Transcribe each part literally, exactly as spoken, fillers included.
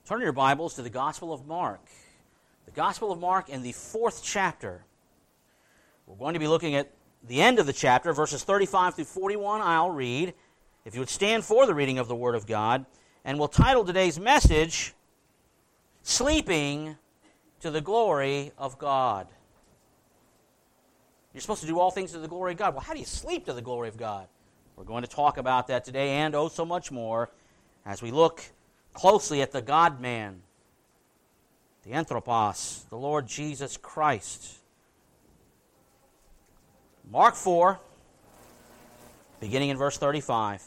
Turn your Bibles to the Gospel of Mark. The Gospel of Mark in the fourth chapter. We're going to be looking at the end of the chapter, verses thirty-five through forty-one. I'll read. If you would stand for the reading of the Word of God. And we'll title today's message, Sleeping to the Glory of God. You're supposed to do all things to the glory of God. Well, how do you sleep to the glory of God? We're going to talk about that today and oh so much more as we look closely at the God-man, the Anthropos, the Lord Jesus Christ. Mark four, beginning in verse thirty-five.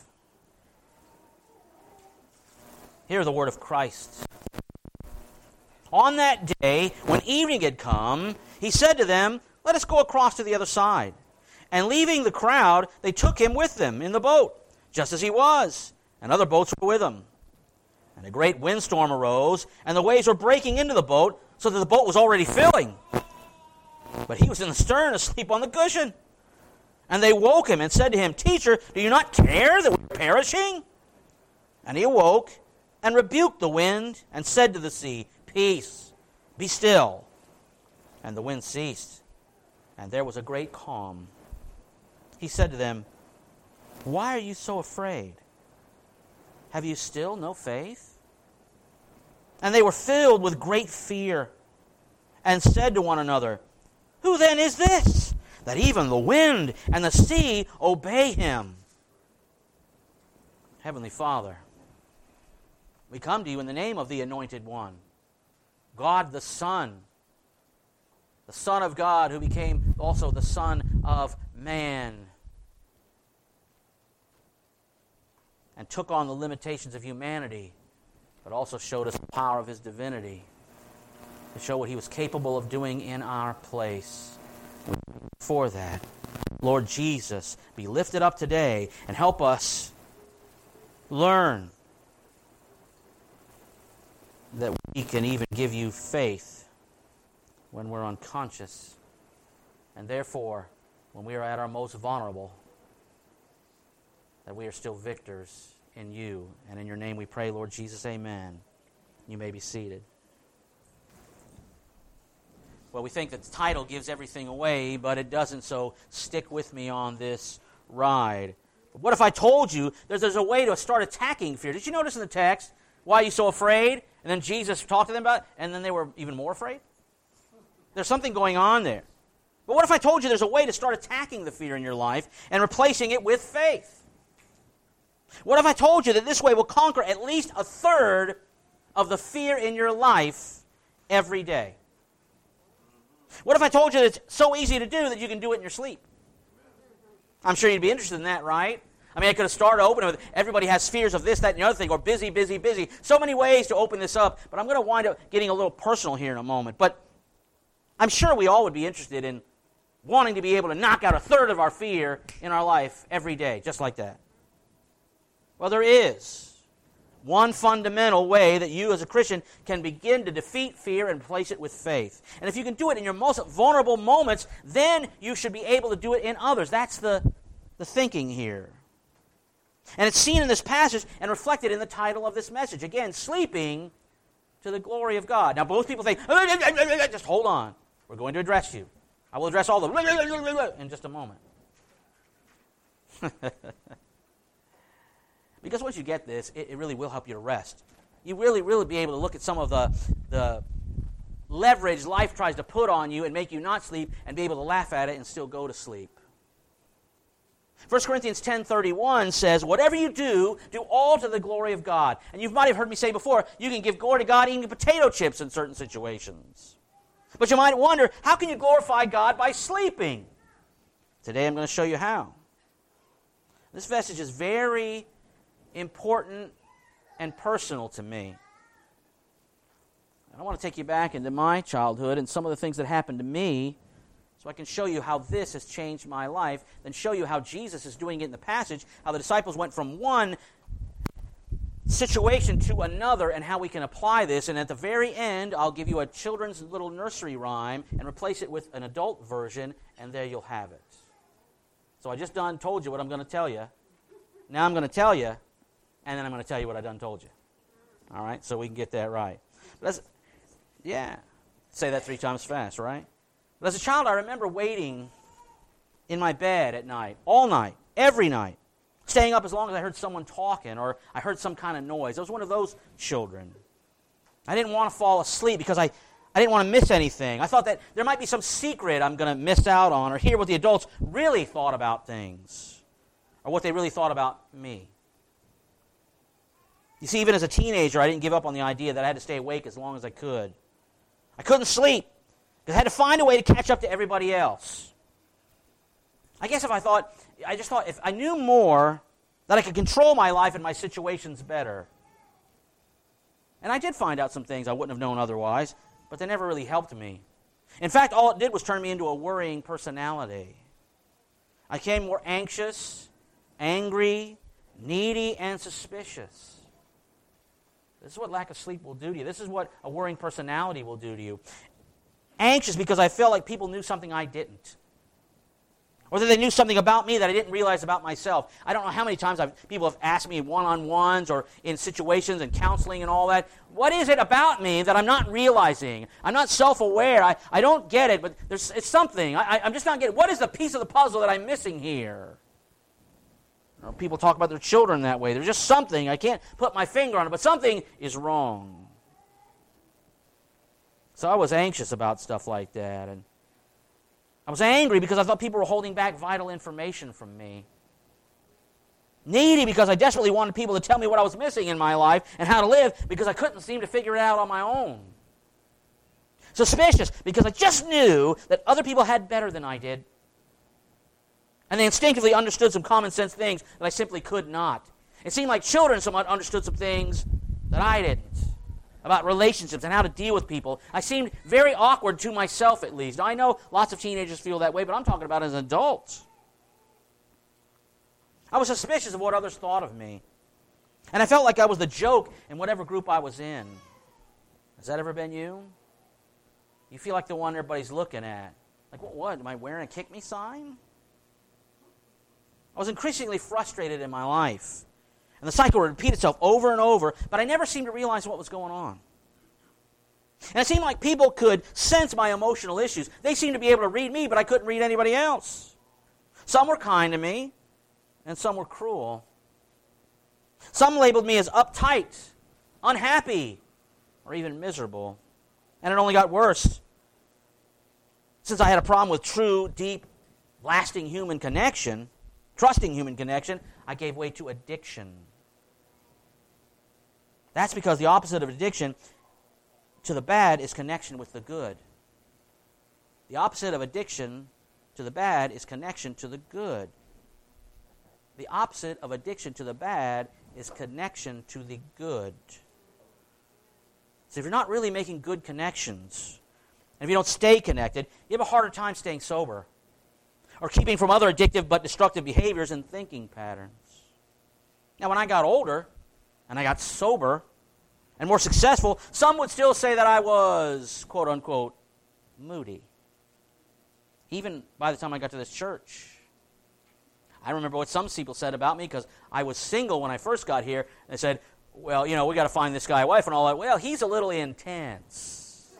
Hear the word of Christ. On that day, when evening had come, he said to them, "Let us go across to the other side." And leaving the crowd, they took him with them in the boat, just as he was, and other boats were with him. And a great windstorm arose, and the waves were breaking into the boat, so that the boat was already filling. But he was in the stern, asleep on the cushion. And they woke him and said to him, "Teacher, do you not care that we are perishing?" And he awoke and rebuked the wind and said to the sea, "Peace, be still." And the wind ceased, and there was a great calm. He said to them, "Why are you so afraid? Have you still no faith?" And they were filled with great fear and said to one another, "Who then is this, that even the wind and the sea obey him?" Heavenly Father, we come to you in the name of the Anointed One, God the Son, the Son of God who became also the Son of Man and took on the limitations of humanity, but also showed us the power of his divinity to show what he was capable of doing in our place. For that, Lord Jesus, be lifted up today and help us learn that we can even give you faith when we're unconscious, and therefore, when we are at our most vulnerable, that we are still victors in you. And in your name we pray, Lord Jesus, amen. You may be seated. Well, we think that the title gives everything away, but it doesn't, so stick with me on this ride. But what if I told you there's, there's a way to start attacking fear? Did you notice in the text, why are you so afraid? And then Jesus talked to them about it, and then they were even more afraid? There's something going on there. But what if I told you there's a way to start attacking the fear in your life and replacing it with faith? What if I told you that this way will conquer at least a third of the fear in your life every day? What if I told you that it's so easy to do that you can do it in your sleep? I'm sure you'd be interested in that, right? I mean, I could have started opening with everybody has fears of this, that, and the other thing, or busy, busy, busy. So many ways to open this up, but I'm going to wind up getting a little personal here in a moment. But I'm sure we all would be interested in wanting to be able to knock out a third of our fear in our life every day, just like that. Well, there is one fundamental way that you as a Christian can begin to defeat fear and replace it with faith. And if you can do it in your most vulnerable moments, then you should be able to do it in others. That's the, the thinking here. And it's seen in this passage and reflected in the title of this message. Again, sleeping to the glory of God. Now, most people think, just hold on. We're going to address you. I will address all the in just a moment. Because once you get this, it, it really will help you to rest. You really, really be able to look at some of the, the leverage life tries to put on you and make you not sleep and be able to laugh at it and still go to sleep. First Corinthians ten thirty-one says, "Whatever you do, do all to the glory of God." And you might have heard me say before, you can give glory to God eating potato chips in certain situations. But you might wonder, how can you glorify God by sleeping? Today I'm going to show you how. This message is very important and personal to me. I want to take you back into my childhood and some of the things that happened to me so I can show you how this has changed my life, then show you how Jesus is doing it in the passage, how the disciples went from one situation to another and how we can apply this. And at the very end, I'll give you a children's little nursery rhyme and replace it with an adult version, and there you'll have it. So I just done told you what I'm going to tell you. Now I'm going to tell you, and then I'm going to tell you what I done told you. All right, so we can get that right. But as, yeah, say that three times fast, right? But as a child, I remember waiting in my bed at night, all night, every night, staying up as long as I heard someone talking or I heard some kind of noise. I was one of those children. I didn't want to fall asleep because I, I didn't want to miss anything. I thought that there might be some secret I'm going to miss out on or hear what the adults really thought about things or what they really thought about me. You see, even as a teenager, I didn't give up on the idea that I had to stay awake as long as I could. I couldn't sleep because I had to find a way to catch up to everybody else. I guess if I thought, I just thought if I knew more, that I could control my life and my situations better. And I did find out some things I wouldn't have known otherwise, but they never really helped me. In fact, all it did was turn me into a worrying personality. I became more anxious, angry, needy, and suspicious. This is what lack of sleep will do to you. This is what a worrying personality will do to you. Anxious because I felt like people knew something I didn't. Or that they knew something about me that I didn't realize about myself. I don't know how many times I've, people have asked me one-on-ones or in situations and counseling and all that, what is it about me that I'm not realizing? I'm not self-aware. I, I don't get it, but there's it's something. I, I, I'm just not getting it. What is the piece of the puzzle that I'm missing here? You know, people talk about their children that way. There's just something. I can't put my finger on it, but something is wrong. So I was anxious about stuff like that, and I was angry because I thought people were holding back vital information from me. Needy because I desperately wanted people to tell me what I was missing in my life and how to live because I couldn't seem to figure it out on my own. Suspicious because I just knew that other people had better than I did. And they instinctively understood some common sense things that I simply could not. It seemed like children somewhat understood some things that I didn't. About relationships and how to deal with people. I seemed very awkward to myself, at least. Now, I know lots of teenagers feel that way, but I'm talking about as an adult. I was suspicious of what others thought of me. And I felt like I was the joke in whatever group I was in. Has that ever been you? You feel like the one everybody's looking at. Like, what, what? Am I wearing a kick me sign? I was increasingly frustrated in my life. And the cycle would repeat itself over and over, but I never seemed to realize what was going on. And it seemed like people could sense my emotional issues. They seemed to be able to read me, but I couldn't read anybody else. Some were kind to me, and some were cruel. Some labeled me as uptight, unhappy, or even miserable. And it only got worse. Since I had a problem with true, deep, lasting human connection, trusting human connection, I gave way to addiction. That's because the opposite of addiction to the bad is connection with the good. The opposite of addiction to the bad is connection to the good. The opposite of addiction to the bad is connection to the good. So if you're not really making good connections, and if you don't stay connected, you have a harder time staying sober or keeping from other addictive but destructive behaviors and thinking patterns. Now, when I got older and I got sober and more successful, some would still say that I was, quote unquote, moody. Even by the time I got to this church. I remember what some people said about me because I was single when I first got here. They said, well, you know, we got to find this guy a wife and all that. Well, he's a little intense.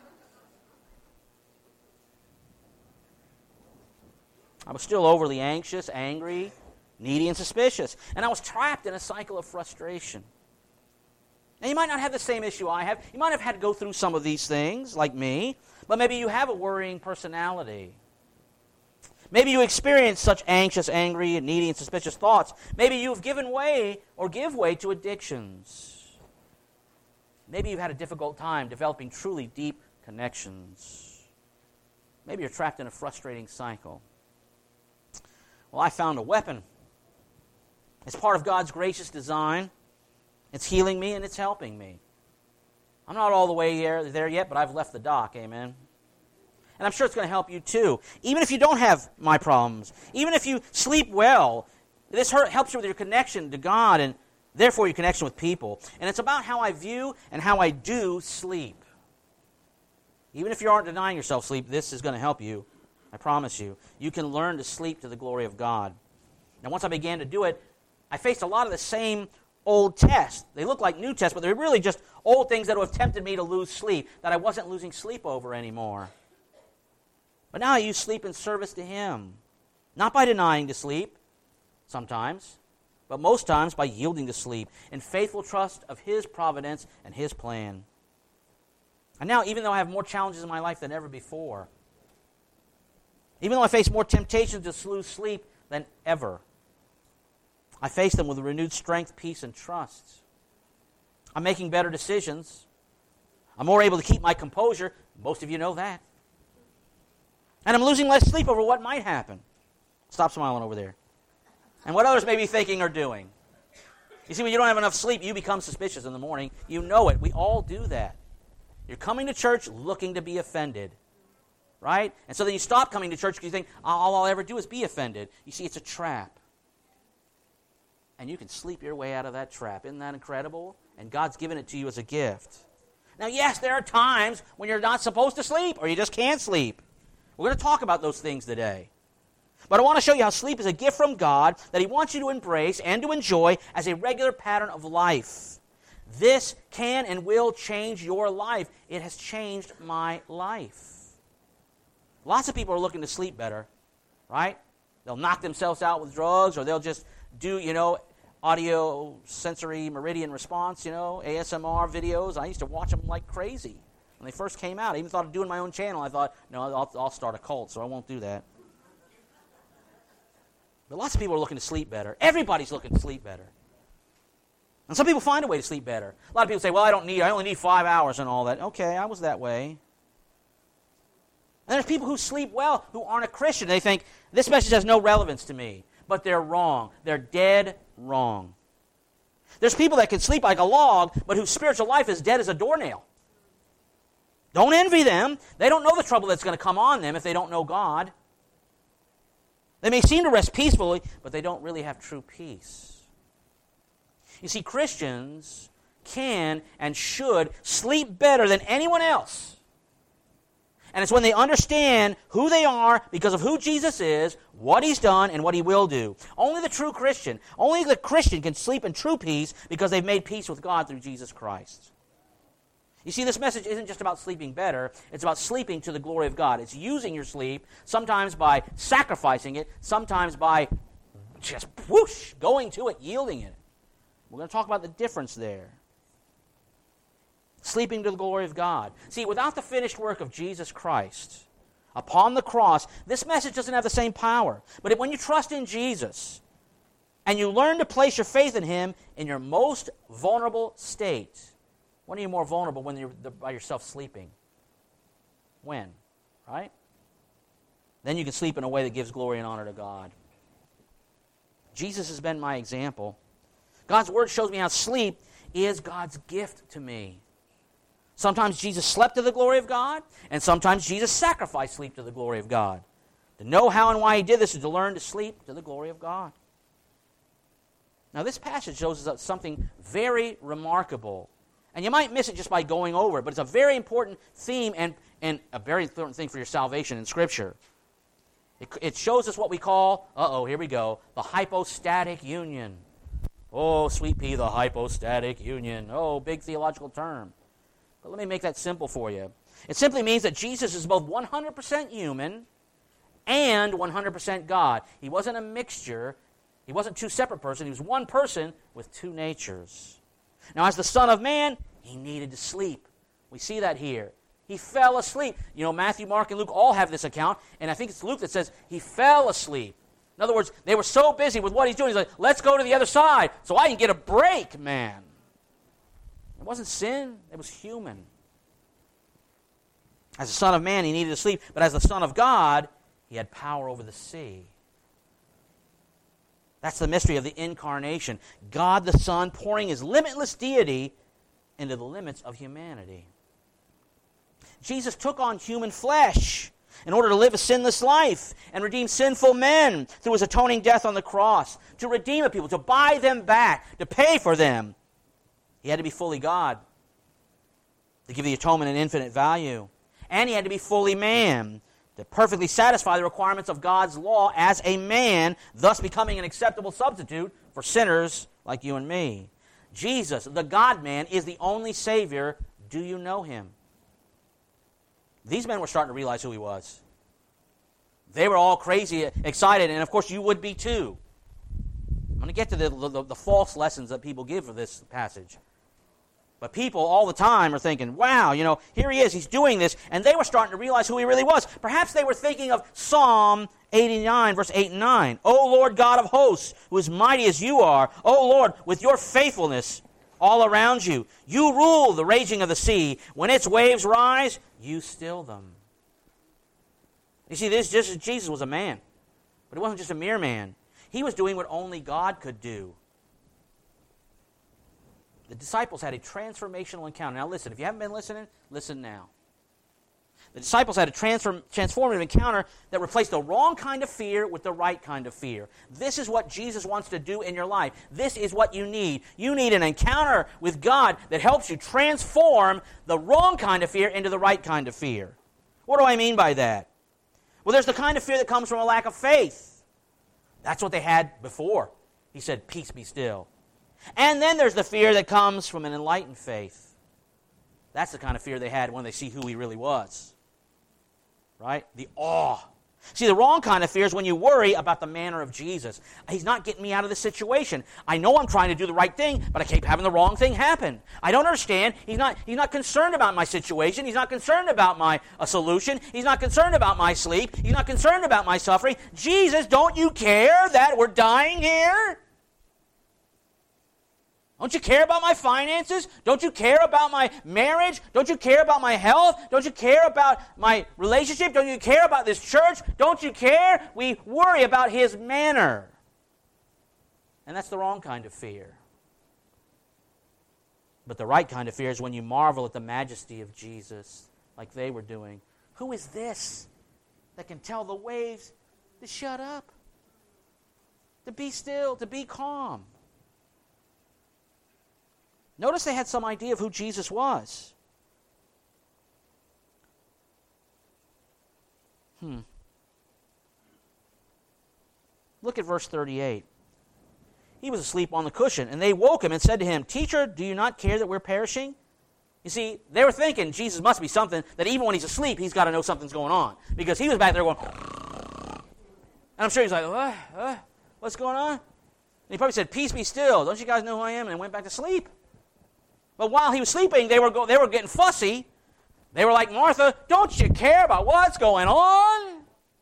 I was still overly anxious, angry, needy, and suspicious. And I was trapped in a cycle of frustration. Now, you might not have the same issue I have. You might have had to go through some of these things, like me. But maybe you have a worrying personality. Maybe you experience such anxious, angry, needy, and suspicious thoughts. Maybe you've given way or give way to addictions. Maybe you've had a difficult time developing truly deep connections. Maybe you're trapped in a frustrating cycle. Well, I found a weapon. It's part of God's gracious design. It's healing me and it's helping me. I'm not all the way there, there yet, but I've left the dock, amen? And I'm sure it's going to help you too. Even if you don't have my problems, even if you sleep well, this helps you with your connection to God and therefore your connection with people. And it's about how I view and how I do sleep. Even if you aren't denying yourself sleep, this is going to help you. I promise you. You can learn to sleep to the glory of God. Now, once I began to do it, I faced a lot of the same old tests. They look like new tests, but they're really just old things that have tempted me to lose sleep, that I wasn't losing sleep over anymore. But now I use sleep in service to Him. Not by denying to sleep, sometimes, but most times by yielding to sleep in faithful trust of His providence and His plan. And now, even though I have more challenges in my life than ever before, even though I face more temptations to lose sleep than ever, I face them with renewed strength, peace, and trust. I'm making better decisions. I'm more able to keep my composure. Most of you know that. And I'm losing less sleep over what might happen. Stop smiling over there. And what others may be thinking or doing. You see, when you don't have enough sleep, you become suspicious in the morning. You know it. We all do that. You're coming to church looking to be offended. Right? And so then you stop coming to church because you think, all I'll ever do is be offended. You see, it's a trap. And you can sleep your way out of that trap. Isn't that incredible? And God's given it to you as a gift. Now, yes, there are times when you're not supposed to sleep or you just can't sleep. We're going to talk about those things today. But I want to show you how sleep is a gift from God that He wants you to embrace and to enjoy as a regular pattern of life. This can and will change your life. It has changed my life. Lots of people are looking to sleep better, right? They'll knock themselves out with drugs, or they'll just do, you know, audio sensory meridian response, you know, A S M R videos. I used to watch them like crazy when they first came out. I even thought of doing my own channel. I thought, no, I'll, I'll start a cult, so I won't do that. But lots of people are looking to sleep better. Everybody's looking to sleep better. And some people find a way to sleep better. A lot of people say, well, I don't need, I only need five hours and all that. Okay, I was that way. And there's people who sleep well who aren't a Christian. They think, this message has no relevance to me. But they're wrong. They're dead wrong. There's people that can sleep like a log, but whose spiritual life is dead as a doornail. Don't envy them. They don't know the trouble that's going to come on them if they don't know God. They may seem to rest peacefully, but they don't really have true peace. You see, Christians can and should sleep better than anyone else. And it's when they understand who they are because of who Jesus is, what He's done, and what He will do. Only the true Christian, only the Christian can sleep in true peace because they've made peace with God through Jesus Christ. You see, this message isn't just about sleeping better. It's about sleeping to the glory of God. It's using your sleep, sometimes by sacrificing it, sometimes by just whoosh, going to it, yielding it. We're going to talk about the difference there. Sleeping to the glory of God. See, without the finished work of Jesus Christ upon the cross, this message doesn't have the same power. But when you trust in Jesus and you learn to place your faith in Him in your most vulnerable state, when are you more vulnerable? When you're by yourself sleeping. When? Right? Then you can sleep in a way that gives glory and honor to God. Jesus has been my example. God's Word shows me how sleep is God's gift to me. Sometimes Jesus slept to the glory of God, and sometimes Jesus sacrificed sleep to the glory of God. To know how and why He did this is to learn to sleep to the glory of God. Now, this passage shows us something very remarkable. And you might miss it just by going over it, but it's a very important theme and, and a very important thing for your salvation in Scripture. It, it shows us what we call, uh-oh, here we go, the hypostatic union. Oh, sweet pea, the hypostatic union. Oh, big theological term. But let me make that simple for you. It simply means that Jesus is both one hundred percent human and one hundred percent God. He wasn't a mixture. He wasn't two separate persons. He was one person with two natures. Now, as the Son of Man, He needed to sleep. We see that here. He fell asleep. You know, Matthew, Mark, and Luke all have this account, and I think it's Luke that says He fell asleep. In other words, they were so busy with what He's doing, He's like, let's go to the other side so I can get a break, man. It wasn't sin. It was human. As the Son of Man, He needed to sleep, but as the Son of God, He had power over the sea. That's the mystery of the incarnation. God the Son pouring His limitless deity into the limits of humanity. Jesus took on human flesh in order to live a sinless life and redeem sinful men through His atoning death on the cross, to redeem a people, to buy them back, to pay for them. He had to be fully God to give the atonement an infinite value. And He had to be fully man to perfectly satisfy the requirements of God's law as a man, thus becoming an acceptable substitute for sinners like you and me. Jesus, the God-man, is the only Savior. Do you know him? These men were starting to realize who he was. They were all crazy, excited, and of course you would be too. I'm going to get to the, the, the false lessons that people give for this passage. But people all the time are thinking, wow, you know, here he is, he's doing this, and they were starting to realize who he really was. Perhaps they were thinking of Psalm eighty-nine, verse eight and nine. O Lord God of hosts, who is mighty as you are, O Lord, with your faithfulness all around you, you rule the raging of the sea. When its waves rise, you still them. You see, this just as Jesus was a man, but he wasn't just a mere man. He was doing what only God could do. The disciples had a transformational encounter. Now listen, if you haven't been listening, listen now. The disciples had a transform, transformative encounter that replaced the wrong kind of fear with the right kind of fear. This is what Jesus wants to do in your life. This is what you need. You need an encounter with God that helps you transform the wrong kind of fear into the right kind of fear. What do I mean by that? Well, there's the kind of fear that comes from a lack of faith. That's what they had before. He said, peace be still. And then there's the fear that comes from an enlightened faith. That's the kind of fear they had when they see who he really was. Right? The awe. See, the wrong kind of fear is when you worry about the manner of Jesus. He's not getting me out of this situation. I know I'm trying to do the right thing, but I keep having the wrong thing happen. I don't understand. He's not, he's not concerned about my situation. He's not concerned about my a solution. He's not concerned about my sleep. He's not concerned about my suffering. Jesus, don't you care that we're dying here? Don't you care about my finances? Don't you care about my marriage? Don't you care about my health? Don't you care about my relationship? Don't you care about this church? Don't you care? We worry about his manner. And that's the wrong kind of fear. But the right kind of fear is when you marvel at the majesty of Jesus, like they were doing. Who is this that can tell the waves to shut up? To be still, to be calm? Notice they had some idea of who Jesus was. Hmm. Look at verse thirty-eight. He was asleep on the cushion, and they woke him and said to him, Teacher, do you not care that we're perishing? You see, they were thinking Jesus must be something that even when he's asleep, he's got to know something's going on. Because he was back there going, and I'm sure he's like, uh, uh, what's going on? And he probably said, peace be still. Don't you guys know who I am? And went back to sleep. But while he was sleeping, they were go, they were getting fussy. They were like, Martha, don't you care about what's going on?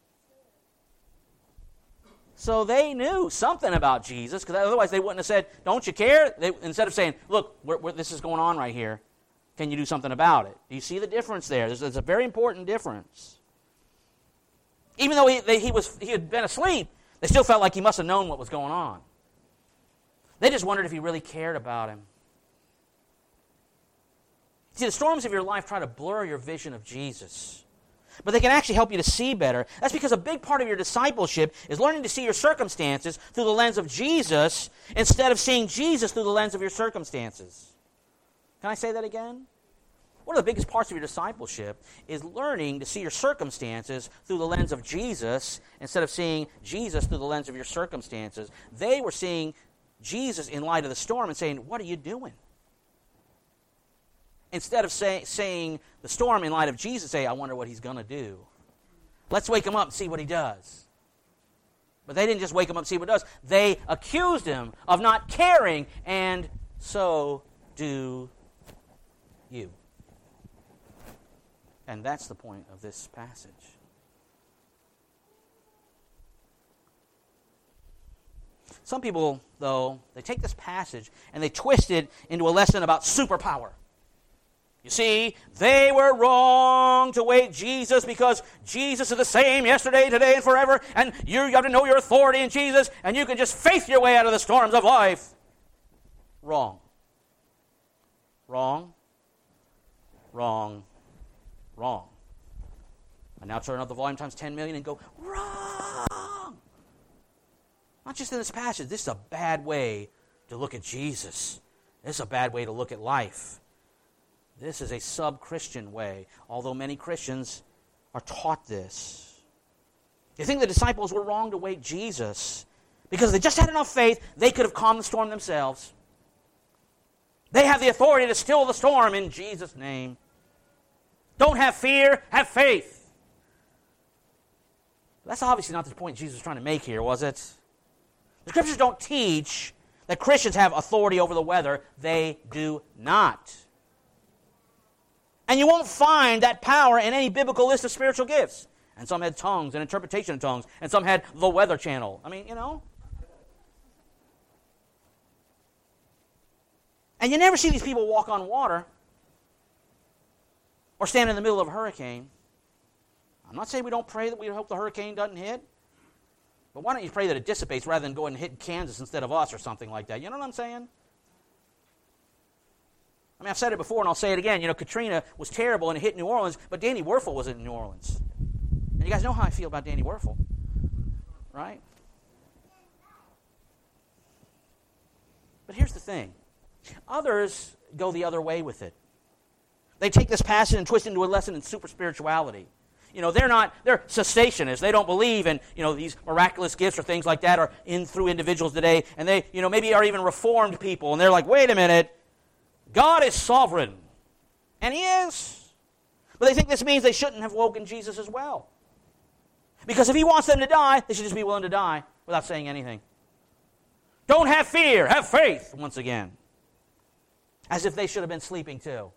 So they knew something about Jesus, because otherwise they wouldn't have said, don't you care? They, instead of saying, look, we're, we're, this is going on right here. Can you do something about it? Do you see the difference there? There's, there's a very important difference. Even though he, they, he, was, he had been asleep, they still felt like he must have known what was going on. They just wondered if he really cared about him. See, the storms of your life try to blur your vision of Jesus. But they can actually help you to see better. That's because a big part of your discipleship is learning to see your circumstances through the lens of Jesus instead of seeing Jesus through the lens of your circumstances. Can I say that again? One of the biggest parts of your discipleship is learning to see your circumstances through the lens of Jesus instead of seeing Jesus through the lens of your circumstances. They were seeing Jesus in light of the storm and saying, what are you doing? Instead of say, saying the storm in light of Jesus, say, I wonder what he's going to do. Let's wake him up and see what he does. But they didn't just wake him up and see what he does. They accused him of not caring, and so do you. And that's the point of this passage. Some people, though, they take this passage and they twist it into a lesson about superpower. You see, they were wrong to wait Jesus because Jesus is the same yesterday, today, and forever, and you have to know your authority in Jesus, and you can just faith your way out of the storms of life. Wrong. Wrong. Wrong. Wrong. I now turn up the volume times ten million and go, wrong! Not just in this passage. This is a bad way to look at Jesus. This is a bad way to look at life. This is a sub-Christian way, although many Christians are taught this. You think the disciples were wrong to wait Jesus because they just had enough faith they could have calmed the storm themselves. They have the authority to still the storm in Jesus' name. Don't have fear, have faith. That's obviously not the point Jesus was trying to make here, was it? The Scriptures don't teach that Christians have authority over the weather. They do not. And you won't find that power in any biblical list of spiritual gifts. And some had tongues and interpretation of tongues, and some had the Weather Channel. I mean, you know. And you never see these people walk on water or stand in the middle of a hurricane. I'm not saying we don't pray that we hope the hurricane doesn't hit, but why don't you pray that it dissipates rather than going and hitting Kansas instead of us or something like that? You know what I'm saying? I mean, I've said it before and I'll say it again. You know, Katrina was terrible and it hit New Orleans, but Danny Werfel was in New Orleans. And you guys know how I feel about Danny Werfel, right? But here's the thing. Others go the other way with it. They take this passage and twist it into a lesson in super spirituality. You know, they're not, they're cessationists. They don't believe in, you know, these miraculous gifts or things like that are in through individuals today. And they, you know, maybe are even reformed people. And they're like, wait a minute, God is sovereign. And He is. But they think this means they shouldn't have woken Jesus as well. Because if He wants them to die, they should just be willing to die without saying anything. Don't have fear, have faith, once again. As if they should have been sleeping too.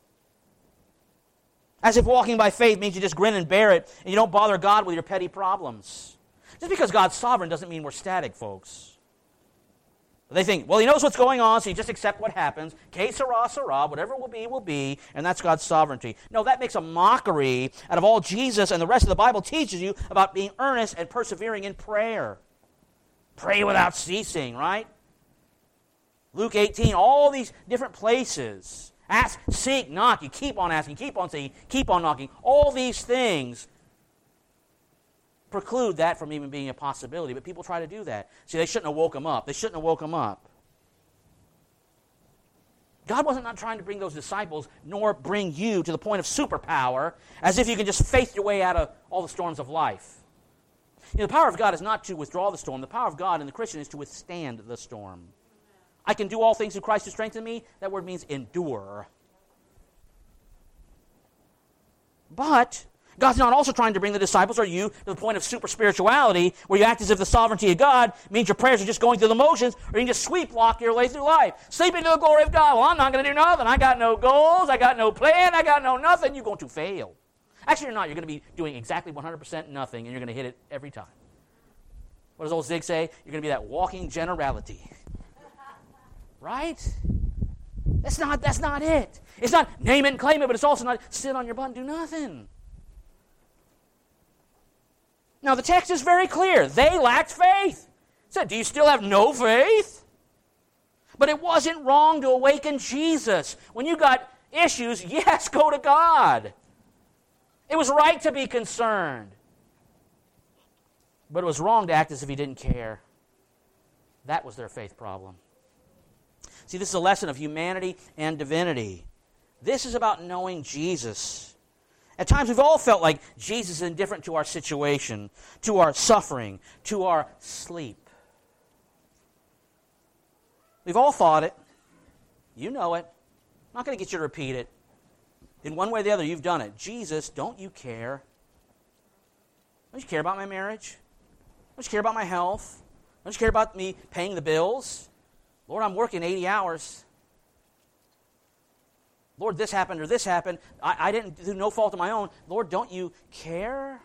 As if walking by faith means you just grin and bear it and you don't bother God with your petty problems. Just because God's sovereign doesn't mean we're static, folks. They think, well, He knows what's going on, so you just accept what happens. Que sera, sera, whatever will be, will be, and that's God's sovereignty. No, that makes a mockery out of all Jesus and the rest of the Bible teaches you about being earnest and persevering in prayer. Pray without ceasing, right? Luke eighteen, all these different places. Ask, seek, knock. You keep on asking, keep on seeking, keep on knocking. All these things preclude that from even being a possibility, but people try to do that. See, they shouldn't have woke him up. They shouldn't have woke him up. God wasn't not trying to bring those disciples, nor bring you to the point of superpower, as if you can just faith your way out of all the storms of life. You know, the power of God is not to withdraw the storm. The power of God in the Christian is to withstand the storm. I can do all things through Christ who strengthens me. That word means endure. But God's not also trying to bring the disciples or you to the point of super spirituality where you act as if the sovereignty of God means your prayers are just going through the motions or you can just sweep walk your way through life. Sleep into the glory of God. Well, I'm not going to do nothing. I got no goals. I got no plan. I got no nothing. You're going to fail. Actually, you're not. You're going to be doing exactly one hundred percent nothing and you're going to hit it every time. What does old Zig say? You're going to be that walking generality. Right? That's not, that's not it. It's not name it and claim it, but it's also not sit on your butt and do nothing. Now, the text is very clear. They lacked faith. It said, do you still have no faith? But it wasn't wrong to awaken Jesus. When you got issues, yes, go to God. It was right to be concerned. But it was wrong to act as if He didn't care. That was their faith problem. See, this is a lesson of humanity and divinity. This is about knowing Jesus. At times we've all felt like Jesus is indifferent to our situation, to our suffering, to our sleep. We've all thought it. You know it. I'm not going to get you to repeat it. In one way or the other, you've done it. Jesus, don't you care? Don't you care about my marriage? Don't you care about my health? Don't you care about me paying the bills? Lord, I'm working eighty hours. Lord, this happened or this happened. I, I didn't do no fault of my own. Lord, don't you care?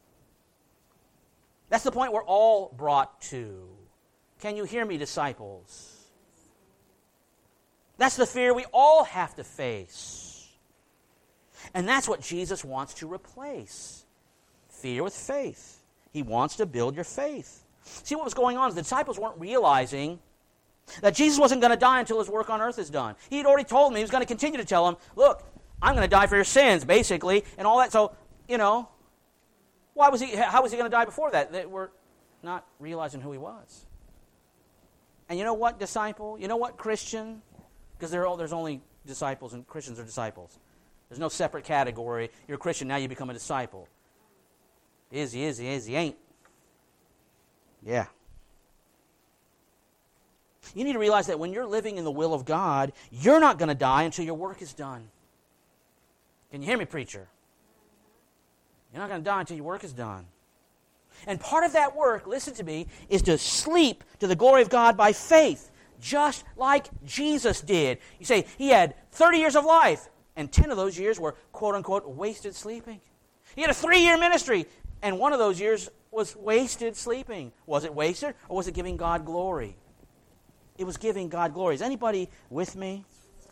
That's the point we're all brought to. Can you hear me, disciples? That's the fear we all have to face. And that's what Jesus wants to replace. Fear with faith. He wants to build your faith. See, what was going on is the disciples weren't realizing that Jesus wasn't going to die until His work on earth is done. He had already told them, He was going to continue to tell them, look, I'm going to die for your sins, basically, and all that. So, you know, why was he? How was He going to die before that? They were not realizing who He was. And you know what, disciple? You know what, Christian? Because there's only disciples and Christians are disciples. There's no separate category. You're a Christian, now you become a disciple. Is he, is he, is he, ain't. Yeah. You need to realize that when you're living in the will of God, you're not going to die until your work is done. Can you hear me, preacher? You're not going to die until your work is done. And part of that work, listen to me, is to sleep to the glory of God by faith, just like Jesus did. You say, he had thirty years of life, and ten of those years were, quote-unquote, wasted sleeping. He had a three-year ministry, and one of those years was wasted sleeping. Was it wasted, or was it giving God glory? It was giving God glory. Is anybody with me?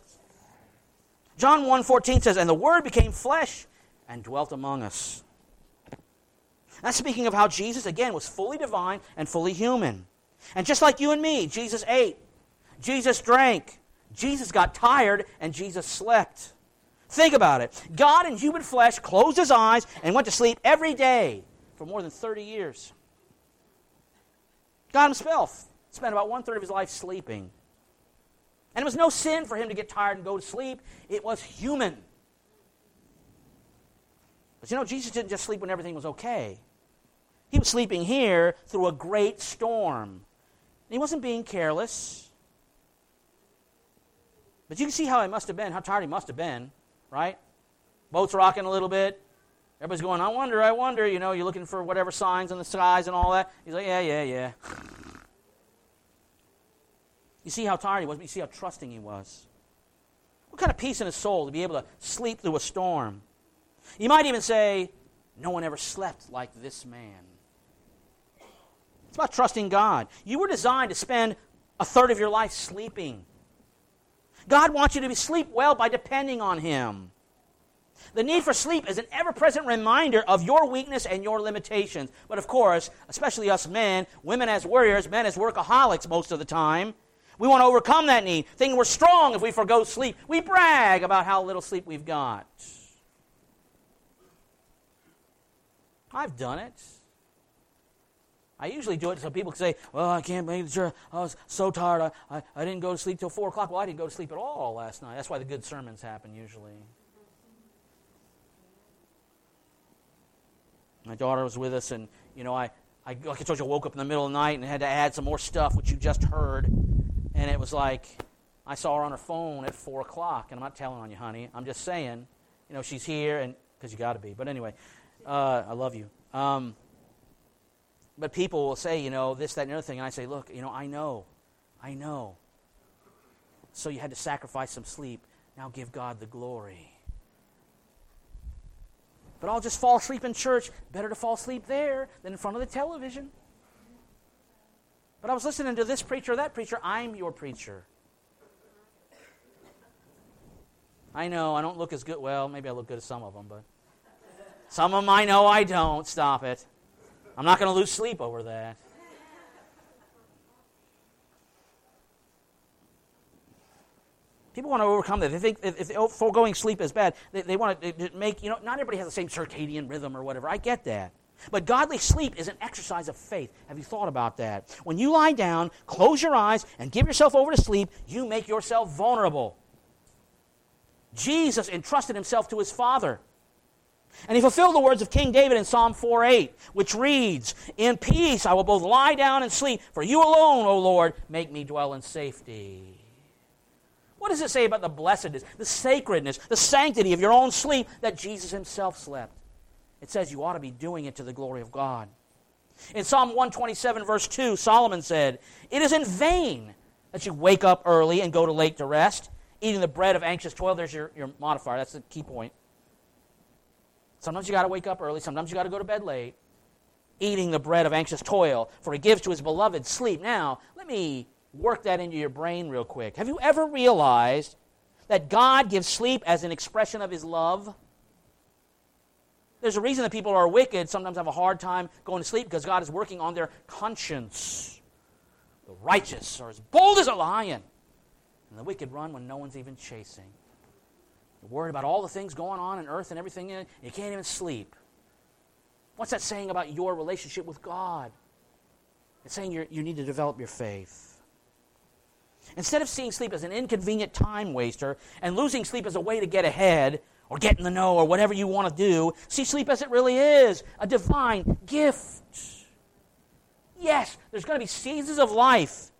John one fourteen says, and the Word became flesh and dwelt among us. That's speaking of how Jesus, again, was fully divine and fully human. And just like you and me, Jesus ate, Jesus drank, Jesus got tired, and Jesus slept. Think about it. God in human flesh closed his eyes and went to sleep every day for more than thirty years. God himself spent about one-third of his life sleeping. And it was no sin for him to get tired and go to sleep. It was human. But you know, Jesus didn't just sleep when everything was okay. He was sleeping here through a great storm. And he wasn't being careless. But you can see how he must have been, how tired he must have been, right? Boat's rocking a little bit. Everybody's going, I wonder, I wonder. You know, you're looking for whatever signs in the skies and all that. He's like, yeah, yeah, yeah. You see how tired he was, but you see how trusting he was. What kind of peace in his soul to be able to sleep through a storm? You might even say, no one ever slept like this man. It's about trusting God. You were designed to spend a third of your life sleeping. God wants you to sleep well by depending on him. The need for sleep is an ever-present reminder of your weakness and your limitations. But of course, especially us men, women as warriors, men as workaholics most of the time, we want to overcome that need, thinking we're strong if we forgo sleep. We brag about how little sleep we've got. I've done it. I usually do it so people can say, well, I can't believe it. Sure, I was so tired. I, I, I didn't go to sleep till four o'clock. Well, I didn't go to sleep at all last night. That's why the good sermons happen usually. My daughter was with us, and, you know, I, I, like I told you, I woke up in the middle of the night and had to add some more stuff, which you just heard. And it was like, I saw her on her phone at four o'clock. And I'm not telling on you, honey. I'm just saying, you know, she's here, and because you got to be. But anyway, uh, I love you. Um, but people will say, you know, this, that, and the other thing. And I say, look, you know, I know. I know. So you had to sacrifice some sleep. Now give God the glory. But I'll just fall asleep in church. Better to fall asleep there than in front of the television. But I was listening to this preacher or that preacher. I'm your preacher. I know, I don't look as good. Well, maybe I look good as some of them, but some of them I know I don't. Stop it. I'm not going to lose sleep over that. People want to overcome that. They think if, if foregoing sleep is bad, they, they want to make, you know, not everybody has the same circadian rhythm or whatever. I get that. But godly sleep is an exercise of faith. Have you thought about that? When you lie down, close your eyes, and give yourself over to sleep, you make yourself vulnerable. Jesus entrusted himself to his Father. And he fulfilled the words of King David in Psalm four eight, which reads, in peace I will both lie down and sleep, for you alone, O Lord, make me dwell in safety. What does it say about the blessedness, the sacredness, the sanctity of your own sleep that Jesus himself slept? It says you ought to be doing it to the glory of God. In Psalm one twenty-seven, verse two, Solomon said, it is in vain that you wake up early and go to late to rest, eating the bread of anxious toil. There's your, your modifier. That's the key point. Sometimes you got to wake up early. Sometimes you got to go to bed late, eating the bread of anxious toil, for he gives to his beloved sleep. Now, let me work that into your brain real quick. Have you ever realized that God gives sleep as an expression of his love? There's a reason that people who are wicked sometimes have a hard time going to sleep, because God is working on their conscience. The righteous are as bold as a lion, and the wicked run when no one's even chasing. You're worried about all the things going on in earth and everything in it. You can't even sleep. What's that saying about your relationship with God? It's saying you're, you need to develop your faith. Instead of seeing sleep as an inconvenient time waster and losing sleep as a way to get ahead or get in the know or whatever you want to do, see sleep as it really is, a divine gift. Yes, there's going to be seasons of life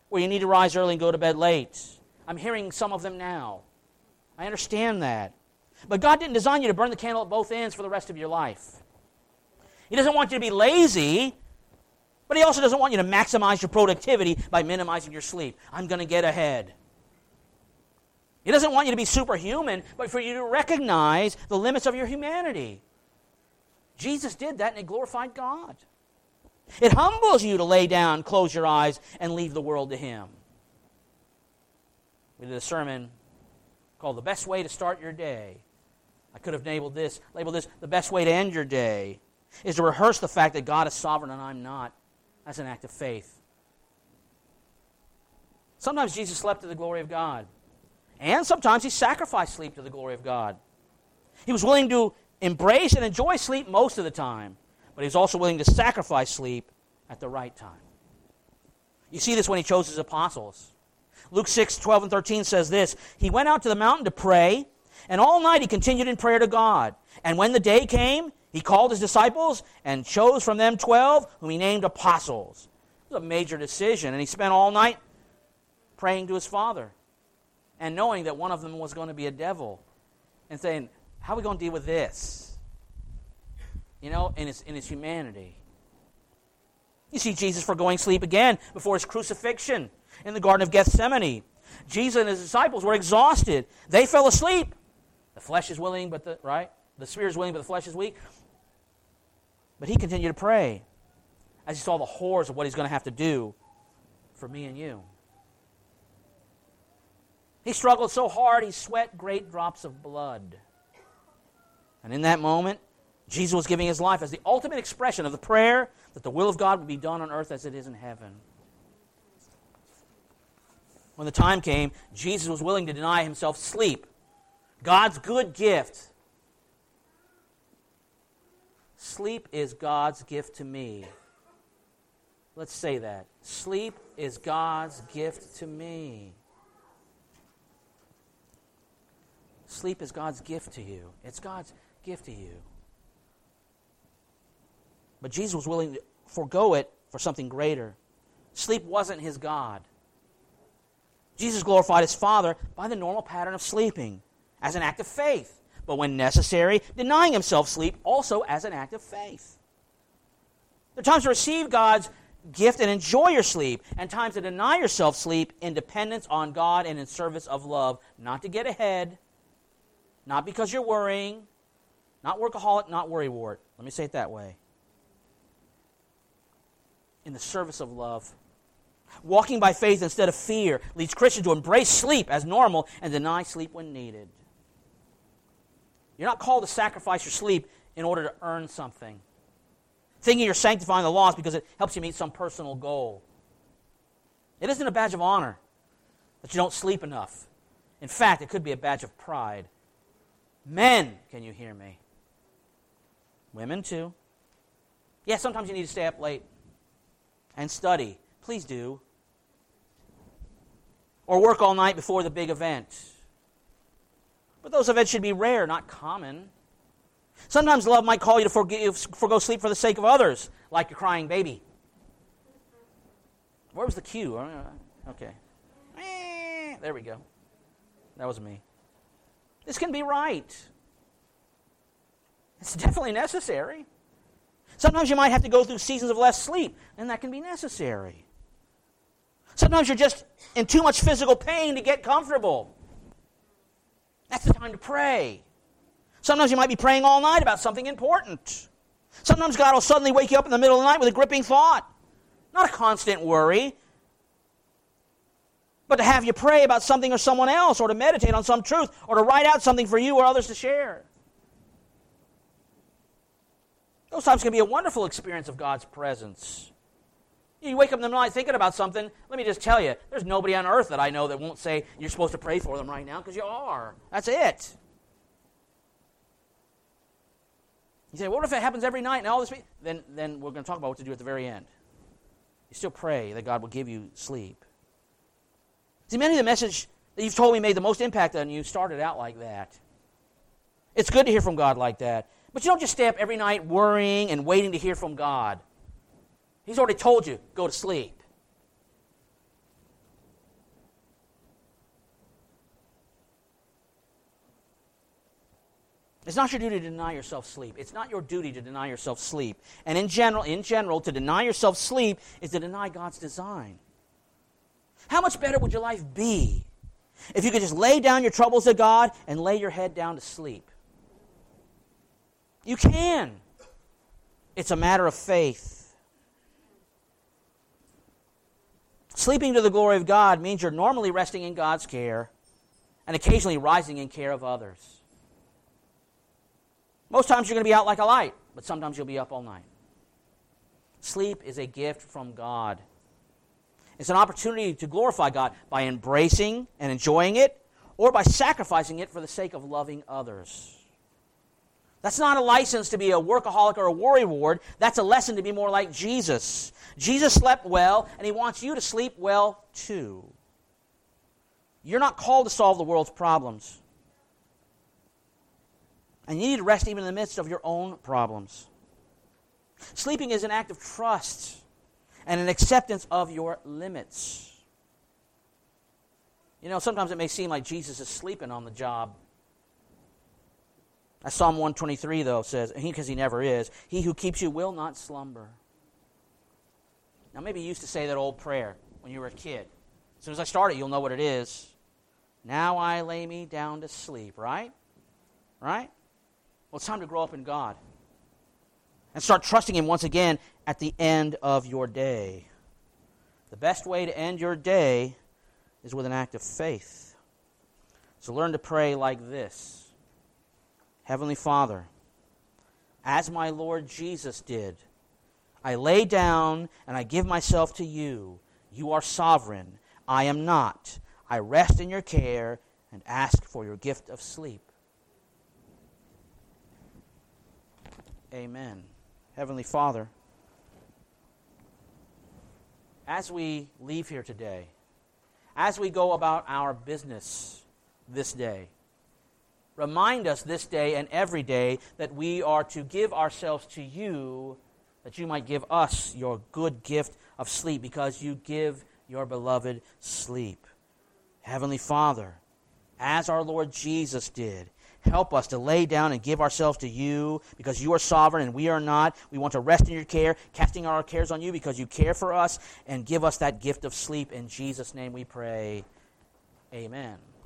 where you need to rise early and go to bed late. I'm hearing some of them now. I understand that. But God didn't design you to burn the candle at both ends for the rest of your life. He doesn't want you to be lazy, but He also doesn't want you to maximize your productivity by minimizing your sleep. I'm going to get ahead. He doesn't want you to be superhuman, but for you to recognize the limits of your humanity. Jesus did that, and it glorified God. It humbles you to lay down, close your eyes, and leave the world to Him. We did a sermon called The Best Way to Start Your Day. I could have labeled this, labeled this, The Best Way to End Your Day, is to rehearse the fact that God is sovereign and I'm not. That's an act of faith. Sometimes Jesus slept to the glory of God. And sometimes He sacrificed sleep to the glory of God. He was willing to embrace and enjoy sleep most of the time, but He was also willing to sacrifice sleep at the right time. You see this when He chose His apostles. Luke six, twelve and thirteen says this, He went out to the mountain to pray, and all night He continued in prayer to God. And when the day came, He called His disciples and chose from them twelve, whom He named apostles. It was a major decision, and He spent all night praying to His Father and knowing that one of them was going to be a devil and saying, how are we going to deal with this? You know, in His, in his humanity. You see Jesus foregoing sleep again before His crucifixion in the Garden of Gethsemane. Jesus and His disciples were exhausted. They fell asleep. The flesh is willing, but the, right? The spirit is willing, but the flesh is weak. But He continued to pray as He saw the horrors of what He's going to have to do for me and you. He struggled so hard, He sweat great drops of blood. And in that moment, Jesus was giving His life as the ultimate expression of the prayer that the will of God would be done on earth as it is in heaven. When the time came, Jesus was willing to deny Himself sleep, God's good gift. Sleep is God's gift to me. Let's say that. Sleep is God's gift to me. Sleep is God's gift to you. It's God's gift to you. But Jesus was willing to forego it for something greater. Sleep wasn't His God. Jesus glorified His Father by the normal pattern of sleeping as an act of faith, but when necessary, denying Himself sleep also as an act of faith. There are times to receive God's gift and enjoy your sleep, and times to deny yourself sleep in dependence on God and in service of love, not to get ahead, not because you're worrying, not workaholic, not worrywart. Let me say it that way. In the service of love. Walking by faith instead of fear leads Christians to embrace sleep as normal and deny sleep when needed. You're not called to sacrifice your sleep in order to earn something, thinking you're sanctifying the loss because it helps you meet some personal goal. It isn't a badge of honor that you don't sleep enough. In fact, it could be a badge of pride. Men, can you hear me? Women too. Yeah, sometimes you need to stay up late and study. Please do. Or work all night before the big event. But those events should be rare, not common. Sometimes love might call you to forgive, forgo sleep for the sake of others, like a crying baby. Where was the cue? Okay. There we go. That was me. This can be right. It's definitely necessary. Sometimes you might have to go through seasons of less sleep, and that can be necessary. Sometimes you're just in too much physical pain to get comfortable. That's the time to pray. Sometimes you might be praying all night about something important. Sometimes God will suddenly wake you up in the middle of the night with a gripping thought. Not a constant worry, but to have you pray about something or someone else, or to meditate on some truth, or to write out something for you or others to share. Those times can be a wonderful experience of God's presence. You wake up in the night thinking about something, let me just tell you, there's nobody on earth that I know that won't say you're supposed to pray for them right now, because you are. That's it. You say, what if it happens every night and all this? Then, then we're going to talk about what to do at the very end. You still pray that God will give you sleep. See, many of the message that you've told me made the most impact on you started out like that. It's good to hear from God like that. But you don't just stay up every night worrying and waiting to hear from God. He's already told you, go to sleep. It's not your duty to deny yourself sleep. It's not your duty to deny yourself sleep. And in general, in general, to deny yourself sleep is to deny God's design. How much better would your life be if you could just lay down your troubles to God and lay your head down to sleep? You can. It's a matter of faith. Sleeping to the glory of God means you're normally resting in God's care and occasionally rising in care of others. Most times you're going to be out like a light, but sometimes you'll be up all night. Sleep is a gift from God. It's an opportunity to glorify God by embracing and enjoying it, or by sacrificing it for the sake of loving others. That's not a license to be a workaholic or a worrywart. That's a lesson to be more like Jesus. Jesus slept well, and he wants you to sleep well too. You're not called to solve the world's problems. And you need to rest even in the midst of your own problems. Sleeping is an act of trust and an acceptance of your limits. You know, sometimes it may seem like Jesus is sleeping on the job. As Psalm one twenty-three, though, says, because he never is, he who keeps you will not slumber. Now, maybe you used to say that old prayer when you were a kid. As soon as I start it, you'll know what it is. Now I lay me down to sleep, right? Right? Well, it's time to grow up in God and start trusting him once again at the end of your day. The best way to end your day is with an act of faith. So learn to pray like this. Heavenly Father, as my Lord Jesus did, I lay down and I give myself to you. You are sovereign. I am not. I rest in your care and ask for your gift of sleep. Amen. Heavenly Father, as we leave here today, as we go about our business this day, remind us this day and every day that we are to give ourselves to you, that you might give us your good gift of sleep, because you give your beloved sleep. Heavenly Father, as our Lord Jesus did, help us to lay down and give ourselves to you, because you are sovereign and we are not. We want to rest in your care, casting our cares on you because you care for us, and give us that gift of sleep. In Jesus' name we pray. Amen.